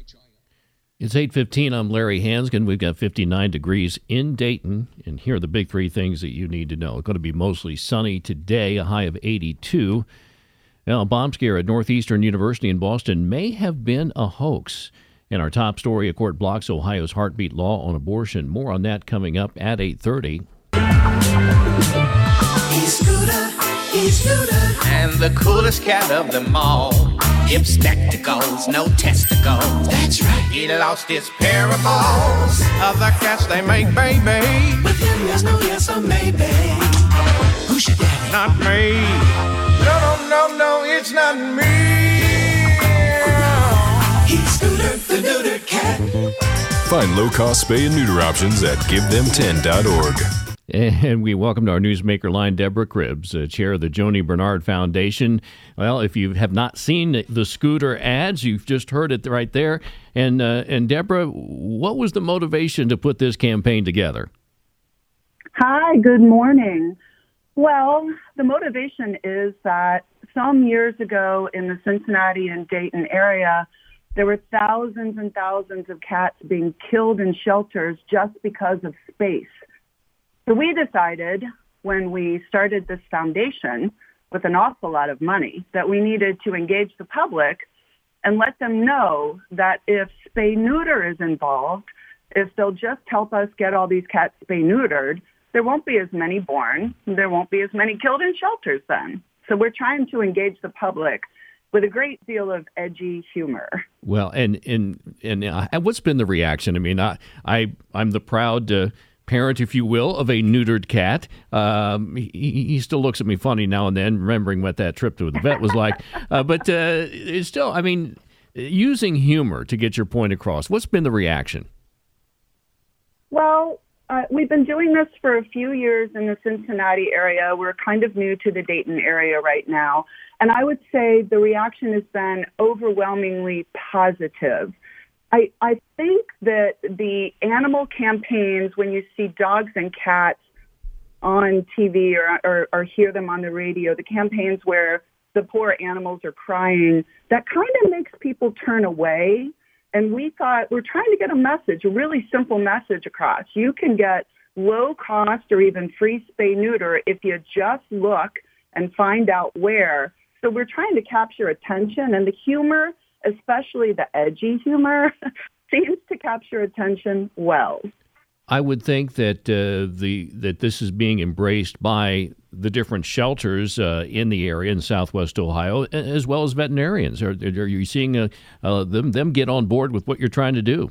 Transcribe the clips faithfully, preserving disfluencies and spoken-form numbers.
It's eight fifteen. I'm Larry Hansgen. We've got fifty-nine degrees in Dayton, and here are the big three things that you need to know. It's going to be mostly sunny today, a high of eighty-two. Now, a bomb scare at Northeastern University in Boston may have been a hoax. In our top story, a court blocks Ohio's heartbeat law on abortion. More on that coming up at eight thirty. He's Scooter, he's Scooter, and the coolest cat of them all. Hip spectacles, no testicles. That's right. He lost his pair of balls. Other cats, they make baby. With him, there's no yes or maybe. Who's your daddy? Not me. No, no, no, no, it's not me. He's Scooter, the neuter cat. Find low-cost spay and neuter options at give them ten dot org. And we welcome to our newsmaker line Deborah Cribbs, uh, chair of the Joni Bernard Foundation. Well, if you have not seen the Scooter ads, you've just heard it right there. And uh, and Deborah, what was the motivation to put this campaign together? Hi, good morning. Well, the motivation is that some years ago in the Cincinnati and Dayton area, there were thousands and thousands of cats being killed in shelters just because of space. So we decided when we started this foundation with an awful lot of money that we needed to engage the public and let them know that if spay-neuter is involved, if they'll just help us get all these cats spay-neutered, there won't be as many born. There won't be as many killed in shelters then. So we're trying to engage the public with a great deal of edgy humor. Well, and and and uh, what's been the reaction? I mean, I, I I'm the proud uh, parent, if you will, of a neutered cat. Um, he, he still looks at me funny now and then, remembering what that trip to the vet was like. Uh, but uh, it's still, I mean, using humor to get your point across. What's been the reaction? Well, uh, we've been doing this for a few years in the Cincinnati area. We're kind of new to the Dayton area right now. And I would say the reaction has been overwhelmingly positive. I, I think that the animal campaigns, when you see dogs and cats on T V or, or, or hear them on the radio, the campaigns where the poor animals are crying, that kind of makes people turn away. And we thought we're trying to get a message, a really simple message across. You can get low cost or even free spay neuter if you just look and find out where. So we're trying to capture attention, and the humor, especially the edgy humor, seems to capture attention well. I would think that uh, the that this is being embraced by the different shelters uh, in the area in Southwest Ohio, as well as veterinarians. Are, are you seeing uh, uh, them them get on board with what you're trying to do?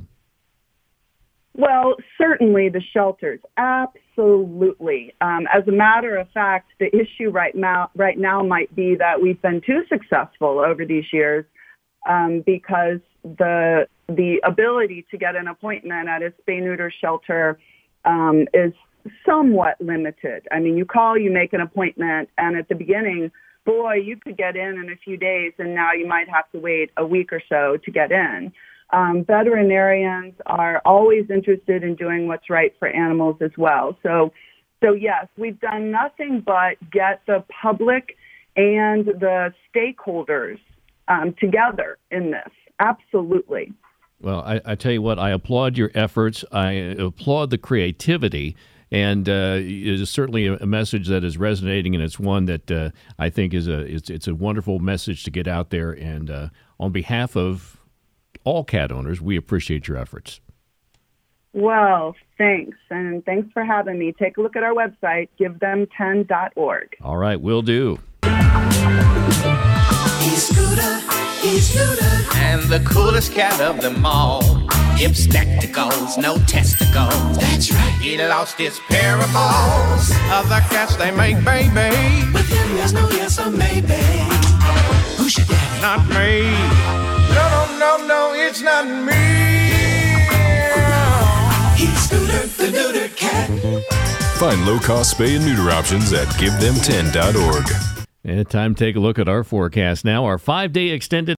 Well, certainly the shelters, absolutely. Um, as a matter of fact, the issue right now right now might be that we've been too successful over these years. Um, because the the ability to get an appointment at a spay-neuter shelter um, is somewhat limited. I mean, you call, you make an appointment, and at the beginning, boy, you could get in in a few days, and now you might have to wait a week or so to get in. Um, veterinarians are always interested in doing what's right for animals as well. So, so yes, we've done nothing but get the public and the stakeholders Um, together in this. Absolutely. Well, I, I tell you what, I applaud your efforts. I applaud the creativity, and uh, it is certainly a message that is resonating, and it's one that uh, I think is a it's, it's a wonderful message to get out there. And uh, on behalf of all cat owners, we appreciate your efforts. Well, thanks, and thanks for having me. Take a look at our website, give them ten dot org. All right, will do. He's Scooter, he's Scooter, and the coolest cat of them all. Hip spectacles, no testicles. That's right. He lost his pair of balls. Other cats, they make baby. With him, there's no yes or maybe. Who's your daddy? Not me. No, no, no, no, it's not me. He's Scooter, the neuter cat. Find low-cost spay and neuter options at give them ten dot org. And time to take a look at our forecast now. Our five-day extended